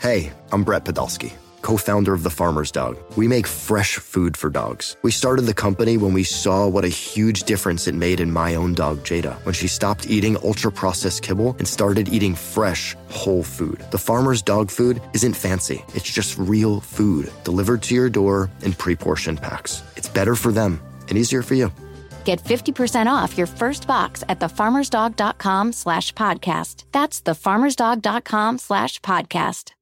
Hey, I'm Brett Podolsky, co-founder of The Farmer's Dog. We make fresh food for dogs. We started the company when we saw what a huge difference it made in my own dog, Jada, when she stopped eating ultra-processed kibble and started eating fresh, whole food. The Farmer's Dog food isn't fancy. It's just real food delivered to your door in pre-portioned packs. It's better for them and easier for you. Get 50% off your first box at thefarmersdog.com/podcast. That's thefarmersdog.com/podcast.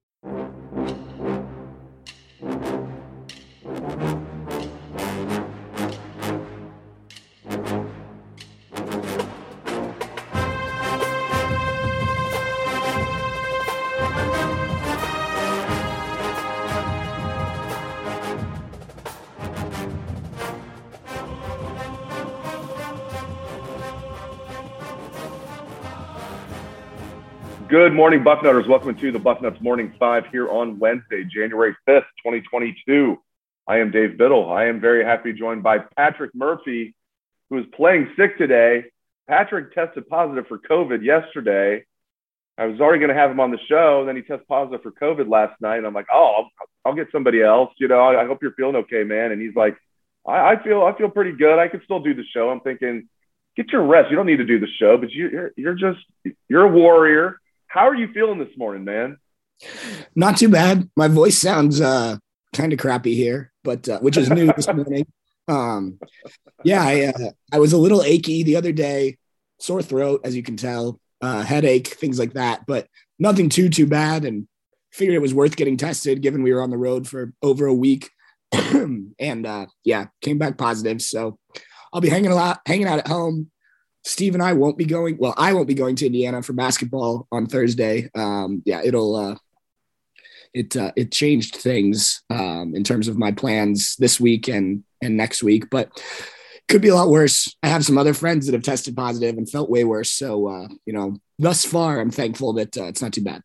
Good morning, Bucknutters. Welcome to the Bucknuts Morning Five here on Wednesday, January 5th, 2022. I am Dave Biddle. I am very happy joined by Patrick Murphy, who is playing sick today. Patrick tested positive for COVID yesterday. I was already going to have him on the show. Then he tested positive for COVID last night. And I'm like, I'll get somebody else. You know, I hope you're feeling okay, man. And he's like, I feel pretty good. I could still do the show. I'm thinking, get your rest. You don't need to do the show, but you're a warrior. How are you feeling this morning, man? Not too bad. My voice sounds kind of crappy here, but which is new this morning. I was a little achy the other day, sore throat, as you can tell, headache, things like that, but nothing too bad. And figured it was worth getting tested, given we were on the road for over a week, and came back positive. So I'll be hanging out at home. Steve and I won't be going. Well, I won't be going to Indiana for basketball on Thursday. It changed things in terms of my plans this week and next week, but could be a lot worse. I have some other friends that have tested positive and felt way worse. So, thus far, I'm thankful that it's not too bad.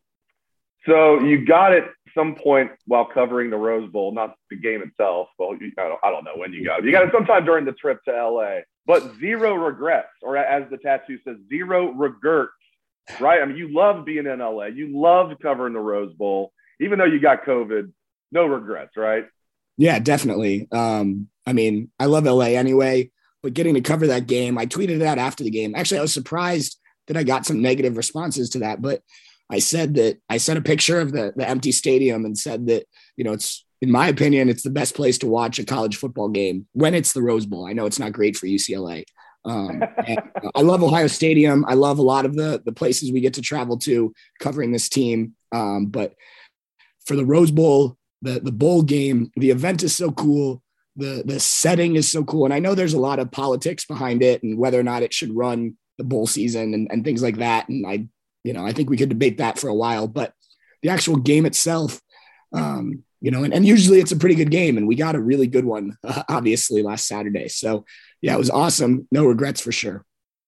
So you got it some point while covering the Rose Bowl, not the game itself. Well, I don't know when you got it. You got it sometime during the trip to LA. But zero regrets, or as the tattoo says, zero regrets, right? I mean, you love being in LA. You loved covering the Rose Bowl. Even though you got COVID, no regrets, right? Yeah, definitely. I love LA anyway, but getting to cover that game, I tweeted it out after the game. Actually, I was surprised that I got some negative responses to that, but I sent a picture of the empty stadium and said that, it's, in my opinion, it's the best place to watch a college football game when it's the Rose Bowl. I know it's not great for UCLA. I love Ohio Stadium. I love a lot of the places we get to travel to covering this team. But for the Rose Bowl, the bowl game, the event is so cool. The setting is so cool. And I know there's a lot of politics behind it and whether or not it should run the bowl season and things like that. And I think we could debate that for a while, but the actual game itself, and usually it's a pretty good game, and we got a really good one, obviously, last Saturday. So, yeah, it was awesome. No regrets for sure.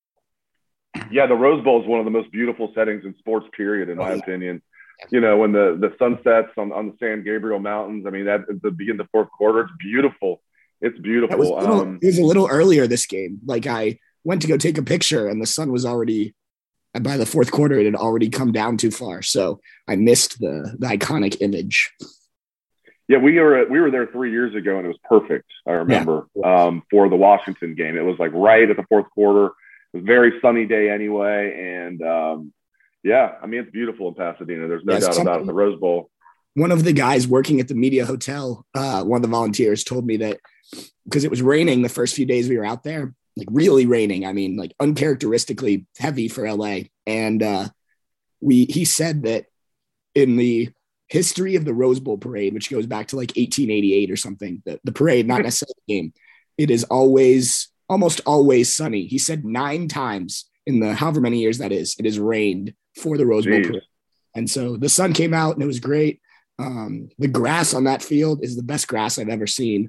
Yeah, the Rose Bowl is one of the most beautiful settings in sports, period, in my opinion. When the sun sets on the San Gabriel Mountains, I mean, at the beginning of the fourth quarter, it's beautiful. It's beautiful. It was a little earlier this game. Like, I went to go take a picture, and the sun was already – by the fourth quarter, it had already come down too far. So I missed the iconic image. Yeah, we were there 3 years ago, and it was perfect. I remember for the Washington game. It was like right at the fourth quarter. It was a very sunny day anyway. And it's beautiful in Pasadena. There's no doubt about it. The Rose Bowl. One of the guys working at the media hotel, one of the volunteers told me that because it was raining the first few days we were out there, like really raining. I mean, like uncharacteristically heavy for LA. And he said that in the history of the Rose Bowl parade, which goes back to like 1888 or something, the parade, not necessarily the game, it is almost always sunny. He said 9 times in the however many years that is, it has rained for the Rose Bowl parade. And so the sun came out and it was great. The grass on that field is the best grass I've ever seen.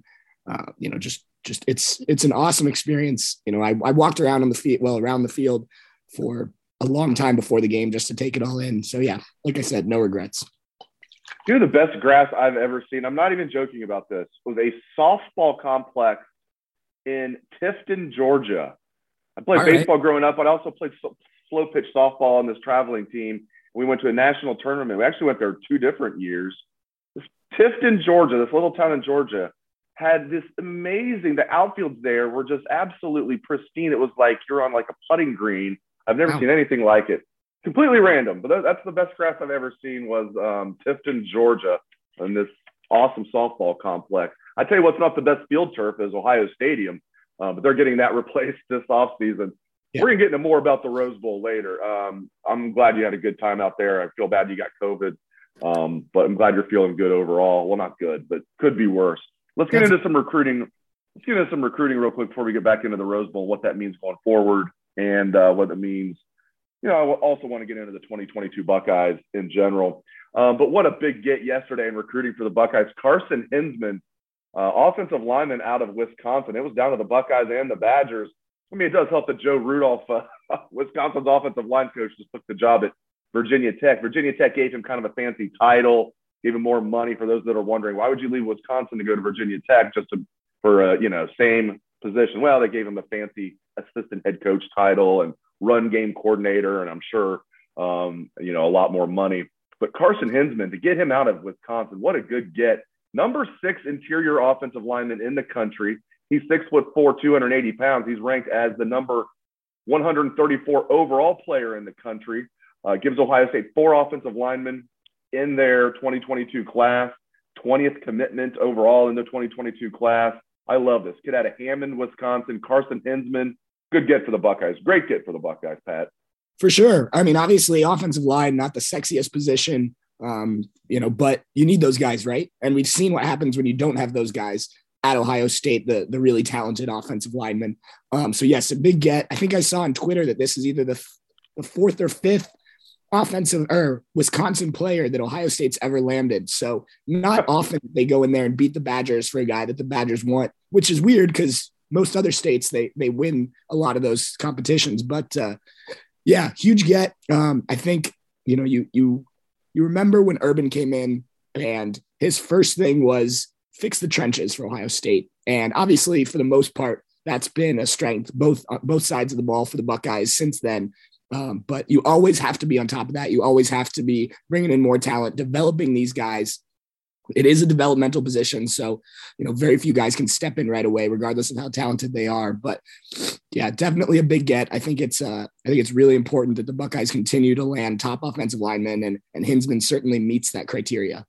It's an awesome experience. I walked around around the field for a long time before the game just to take it all in. So yeah, like I said, no regrets. The best grass I've ever seen, I'm not even joking about this, was a softball complex in Tifton, Georgia. I played baseball growing up, but I also played slow pitch softball on this traveling team. We went to a national tournament. We actually went there 2 different years. This Tifton, Georgia, this little town in Georgia, had this amazing, the outfields there were just absolutely pristine. It was like you're on like a putting green. I've never seen anything like it. Completely random, but that's the best grass I've ever seen was Tifton, Georgia, in this awesome softball complex. I tell you what's not the best field turf is Ohio Stadium, but they're getting that replaced this offseason. Yeah. We're going to get into more about the Rose Bowl later. I'm glad you had a good time out there. I feel bad you got COVID, but I'm glad you're feeling good overall. Well, not good, but could be worse. Let's get into some recruiting. Let's get into some recruiting real quick before we get back into the Rose Bowl, what that means going forward and what it means. You know, I also want to get into the 2022 Buckeyes in general. But what a big get yesterday in recruiting for the Buckeyes. Carson Hinsman, offensive lineman out of Wisconsin. It was down to the Buckeyes and the Badgers. I mean, it does help that Joe Rudolph, Wisconsin's offensive line coach, just took the job at Virginia Tech. Virginia Tech gave him kind of a fancy title, gave him more money. For those that are wondering, why would you leave Wisconsin to go to Virginia Tech for same position? Well, they gave him a fancy assistant head coach title and run game coordinator, and I'm sure, a lot more money. But Carson Hinsman, to get him out of Wisconsin, what a good get. Number 6 interior offensive lineman in the country. He's 6'4", 280 pounds. He's ranked as the number 134 overall player in the country. Gives Ohio State 4 offensive linemen in their 2022 class, 20th commitment overall in the 2022 class. I love this. Kid out of Hammond, Wisconsin, Carson Hinsman. Good get for the Buckeyes. Great get for the Buckeyes, Pat. For sure. I mean, obviously, offensive line, not the sexiest position, but you need those guys, right? And we've seen what happens when you don't have those guys at Ohio State, the really talented offensive linemen. So, yes, a big get. I think I saw on Twitter that this is either the 4th or 5th offensive or Wisconsin player that Ohio State's ever landed. So not often they go in there and beat the Badgers for a guy that the Badgers want, which is weird because most other states, they win a lot of those competitions. But, huge get. I think, you remember when Urban came in and his first thing was fix the trenches for Ohio State. And obviously, for the most part, that's been a strength, both sides of the ball for the Buckeyes since then. But you always have to be on top of that. You always have to be bringing in more talent, developing these guys. It is a developmental position. So, very few guys can step in right away, regardless of how talented they are. But yeah, definitely a big get. I think it's really important that the Buckeyes continue to land top offensive linemen, and Hinsman certainly meets that criteria.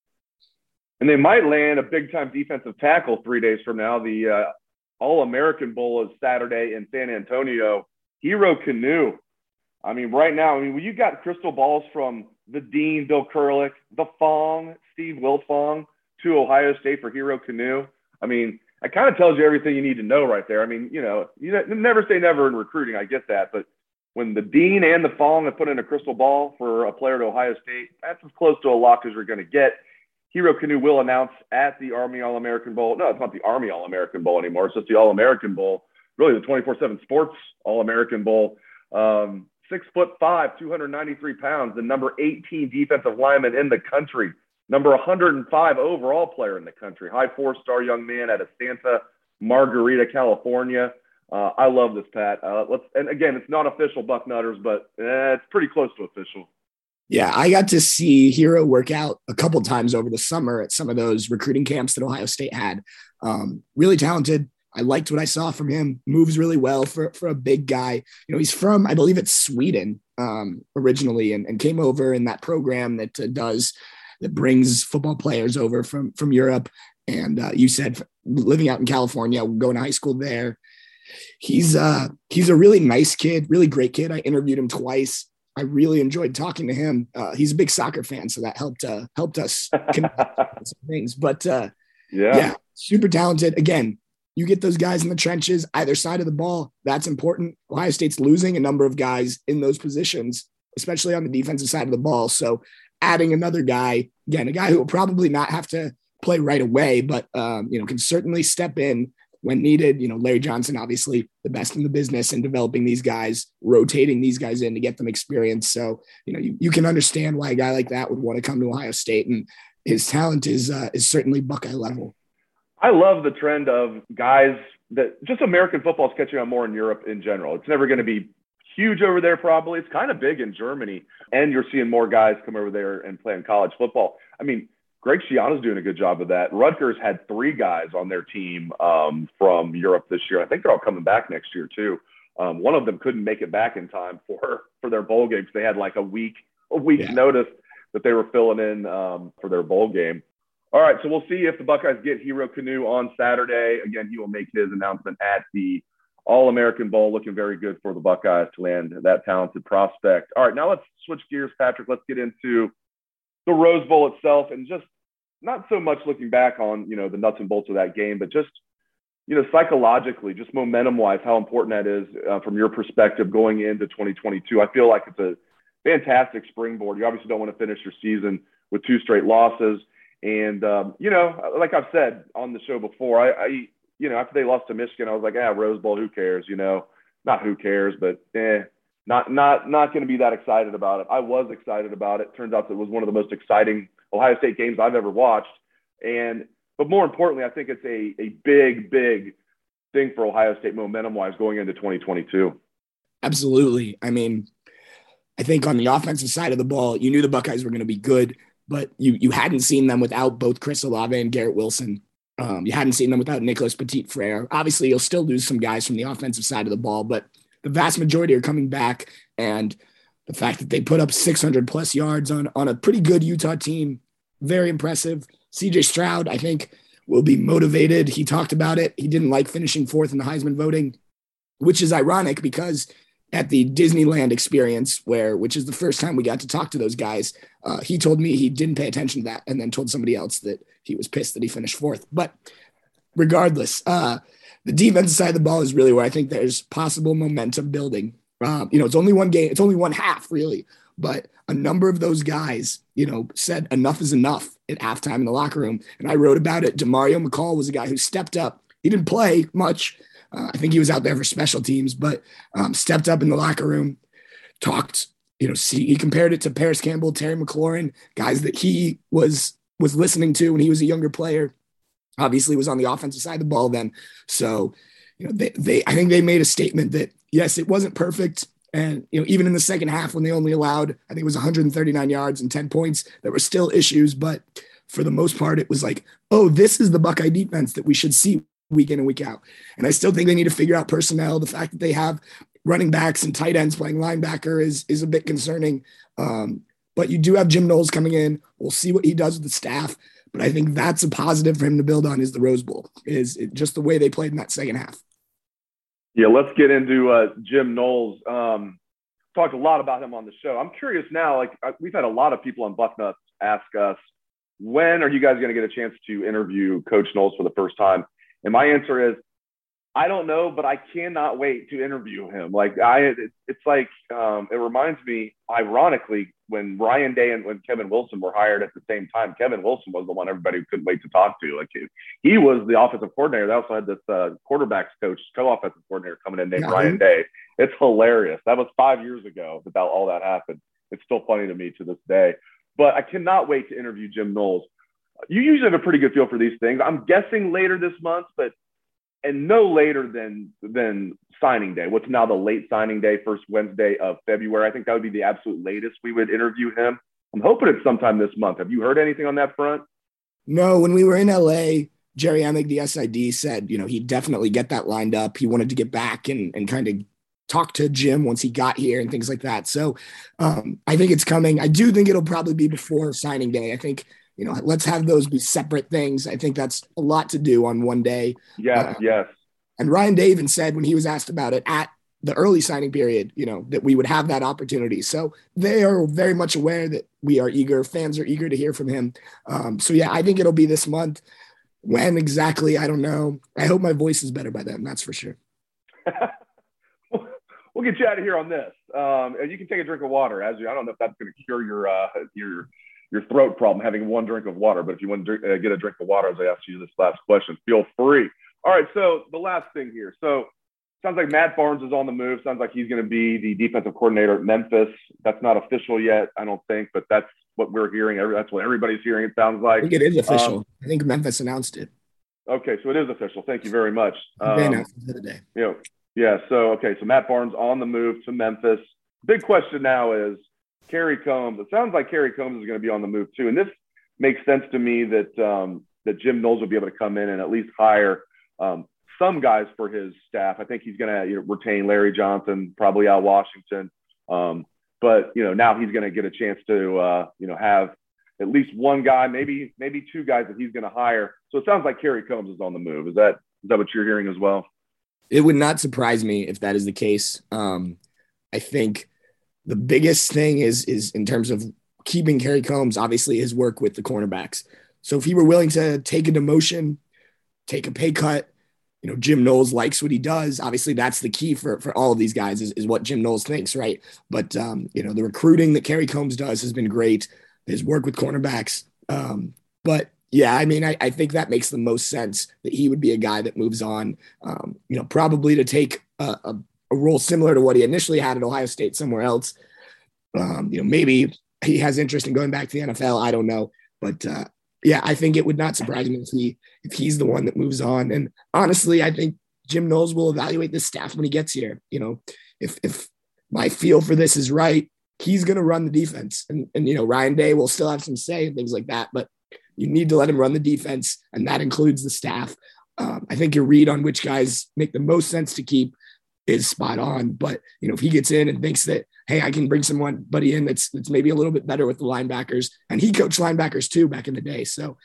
And they might land a big-time defensive tackle 3 days from now. The All-American Bowl is Saturday in San Antonio. Hero Kanu. I mean, right now, when you got crystal balls from the Dean, Bill Kurelic, the Fong, Steve Wiltfong, to Ohio State for Hero Kanu. I mean, it kind of tells you everything you need to know right there. I mean, you never say never in recruiting. I get that. But when the Dean and the Fong have put in a crystal ball for a player to Ohio State, that's as close to a lock as you're going to get. Hero Kanu will announce at the Army All-American Bowl. No, it's not the Army All-American Bowl anymore. It's just the All-American Bowl, really the 24/7 Sports All-American Bowl. 6'5", 293 pounds, the number 18 defensive lineman in the country, number 105 overall player in the country, high 4-star young man out of Santa Margarita, California. I love this, Pat. And again, it's not official, Bucknutters, but it's pretty close to official. Yeah, I got to see Hero work out a couple times over the summer at some of those recruiting camps that Ohio State had. Really talented. I liked what I saw from him. Moves really well for a big guy. He's from, I believe it's Sweden originally, and came over in that program that brings football players over from Europe. And you said living out in California, going to high school there. He's a really nice kid, really great kid. I interviewed him twice. I really enjoyed talking to him. He's a big soccer fan, so that helped us connect some things. But yeah, super talented. Again, you get those guys in the trenches, either side of the ball. That's important. Ohio State's losing a number of guys in those positions, especially on the defensive side of the ball. So adding another guy, again, a guy who will probably not have to play right away, but can certainly step in when needed. Larry Johnson, obviously the best in the business in developing these guys, rotating these guys in to get them experience. So, you can understand why a guy like that would want to come to Ohio State, and his talent is certainly Buckeye level. I love the trend of guys that just American football is catching on more in Europe in general. It's never going to be huge over there probably. It's kind of big in Germany. And you're seeing more guys come over there and play in college football. I mean, Greg Schiano's doing a good job of that. Rutgers had 3 guys on their team from Europe this year. I think they're all coming back next year too. One of them couldn't make it back in time for their bowl games. They had like a week's notice that they were filling in for their bowl game. All right, so we'll see if the Buckeyes get Hero Kanu on Saturday. Again, he will make his announcement at the All-American Bowl. Looking very good for the Buckeyes to land that talented prospect. All right, now let's switch gears, Patrick. Let's get into the Rose Bowl itself, and just not so much looking back on, the nuts and bolts of that game, but just, psychologically, just momentum-wise, how important that is from your perspective going into 2022. I feel like it's a fantastic springboard. You obviously don't want to finish your season with 2 straight losses. And, like I've said on the show before, I after they lost to Michigan, I was like, Rose Bowl, who cares? Not who cares, but not going to be that excited about it. I was excited about it. Turns out it was one of the most exciting Ohio State games I've ever watched. But more importantly, I think it's a big, big thing for Ohio State momentum-wise going into 2022. Absolutely. I mean, I think on the offensive side of the ball, you knew the Buckeyes were going to be good, but you hadn't seen them without both Chris Olave and Garrett Wilson. You hadn't seen them without Nicholas Petit-Frere. Obviously, you'll still lose some guys from the offensive side of the ball, but the vast majority are coming back. And the fact that they put up 600-plus yards on a pretty good Utah team, very impressive. C.J. Stroud, I think, will be motivated. He talked about it. He didn't like finishing 4th in the Heisman voting, which is ironic because at the Disneyland experience, which is the first time we got to talk to those guys, he told me he didn't pay attention to that and then told somebody else that he was pissed that he finished 4th. But regardless, the defensive side of the ball is really where I think there's possible momentum building. It's only one game. It's only one half, really. But a number of those guys, said enough is enough at halftime in the locker room. And I wrote about it. DeMario McCall was a guy who stepped up. He didn't play much. I think he was out there for special teams, but stepped up in the locker room, talked, he compared it to Paris Campbell, Terry McLaurin, guys that he was listening to when he was a younger player, obviously was on the offensive side of the ball then. So, I think they made a statement that, yes, it wasn't perfect. And, even in the second half when they only allowed, I think it was 139 yards and 10 points, there were still issues. But for the most part, it was like, oh, this is the Buckeye defense that we should see week in and week out. And I still think they need to figure out personnel. The fact that they have running backs and tight ends playing linebacker is a bit concerning. But you do have Jim Knowles coming in. We'll see what he does with the staff. But I think that's a positive for him to build on is the Rose Bowl, just the way they played in that second half. Yeah, let's get into Jim Knowles. Talked a lot about him on the show. I'm curious now, we've had a lot of people on Bucknuts ask us, when are you guys going to get a chance to interview Coach Knowles for the first time? And my answer is, I don't know, but I cannot wait to interview him. It reminds me, ironically, when Ryan Day and when Kevin Wilson were hired at the same time. Kevin Wilson was the one everybody couldn't wait to talk to. He was the offensive coordinator. They also had this quarterbacks coach, co-offensive coordinator coming in named Ryan Day. It's hilarious. That was 5 years ago that all that happened. It's still funny to me to this day. But I cannot wait to interview Jim Knowles. You usually have a pretty good feel for these things. I'm guessing later this month, and no later than signing day. What's now the late signing day, first Wednesday of February. I think that would be the absolute latest we would interview him. I'm hoping it's sometime this month. Have you heard anything on that front? No, when we were in LA, Jerry Emig, the SID, said, he'd definitely get that lined up. He wanted to get back and kind of talk to Jim once he got here and things like that. So I think it's coming. I do think it'll probably be before signing day. I think, let's have those be separate things. I think that's a lot to do on one day. Yes. And Ryan Day even said when he was asked about it at the early signing period, that we would have that opportunity. So they are very much aware that we are eager. Fans are eager to hear from him. I think it'll be this month. When exactly, I don't know. I hope my voice is better by then. That's for sure. We'll get you out of here on this. You can take a drink of water. I don't know if that's going to cure your throat problem, having one drink of water. But if you want to get a drink of water, as I asked you this last question, feel free. All right, so the last thing here. So sounds like Matt Barnes is on the move. Sounds like he's going to be the defensive coordinator at Memphis. That's not official yet, I don't think, but that's what we're hearing. That's what everybody's hearing, it sounds like. I think it is official. I think Memphis announced it. Okay, so it is official. Thank you very much. They announced it the other day. Yeah. So Matt Barnes on the move to Memphis. Big question now is Kerry Combs. It sounds like Kerry Combs is going to be on the move too. And this makes sense to me that Jim Knowles will be able to come in and at least hire some guys for his staff. I think he's going to retain Larry Johnson, probably Al Washington. But now he's going to get a chance to have at least one guy, maybe two guys that he's going to hire. So it sounds like Kerry Combs is on the move. Is that what you're hearing as well? It would not surprise me if that is the case. I think the biggest thing is in terms of keeping Kerry Combs, obviously his work with the cornerbacks. So if he were willing to take a demotion, take a pay cut, Jim Knowles likes what he does. Obviously that's the key for all of these guys is what Jim Knowles thinks. Right. But the recruiting that Kerry Combs does has been great. His work with cornerbacks. But yeah, I mean, I think that makes the most sense that he would be a guy that moves on, probably to take a role similar to what he initially had at Ohio State somewhere else. Maybe he has interest in going back to the NFL. I don't know. But yeah, I think it would not surprise me if he's the one that moves on. And honestly, I think Jim Knowles will evaluate this staff when he gets here. If my feel for this is right, he's going to run the defense. And Ryan Day will still have some say and things like that. But you need to let him run the defense, and that includes the staff. I think your read on which guys make the most sense to keep is spot on. But, if he gets in and thinks that, hey, I can bring somebody in that's maybe a little bit better with the linebackers, and he coached linebackers too back in the day. So,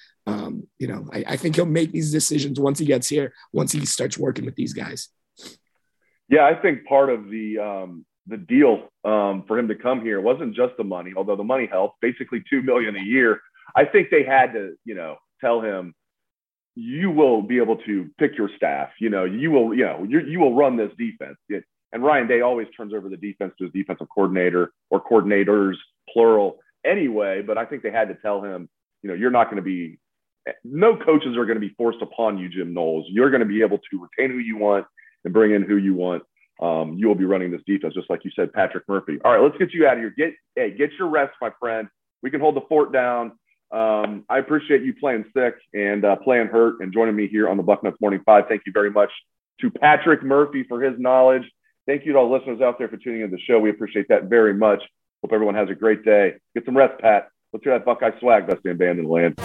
I think he'll make these decisions once he gets here, once he starts working with these guys. Yeah, I think part of the deal for him to come here wasn't just the money, although the money helped, basically $2 million a year. I think they had to, tell him, you will be able to pick your staff. You will run this defense. And Ryan Day always turns over the defense to his defensive coordinator or coordinators, plural, anyway. But I think they had to tell him, you're not going to be. No coaches are going to be forced upon you, Jim Knowles. You're going to be able to retain who you want and bring in who you want. You will be running this defense, just like you said, Patrick Murphy. All right, let's get you out of here. Get your rest, my friend. We can hold the fort down. I appreciate you playing sick and playing hurt and joining me here on the Bucknuts Morning 5. Thank you very much to Patrick Murphy for his knowledge. Thank you to all listeners out there for tuning in to the show. We appreciate that very much. Hope everyone has a great day. Get some rest, Pat. Let's hear that Buckeye swag, best damn band in the land.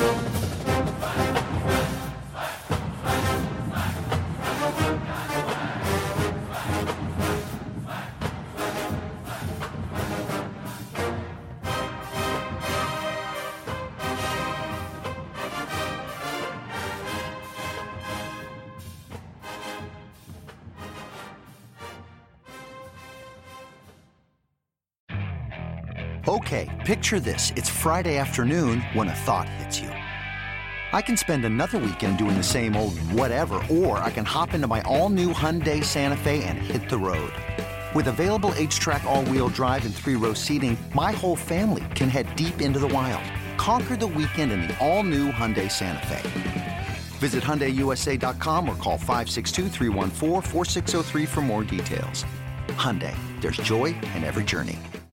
Okay, picture this. It's Friday afternoon when a thought hits you. I can spend another weekend doing the same old whatever, or I can hop into my all-new Hyundai Santa Fe and hit the road. With available H-Track all-wheel drive and 3-row seating, my whole family can head deep into the wild. Conquer the weekend in the all-new Hyundai Santa Fe. Visit HyundaiUSA.com or call 562-314-4603 for more details. Hyundai, there's joy in every journey.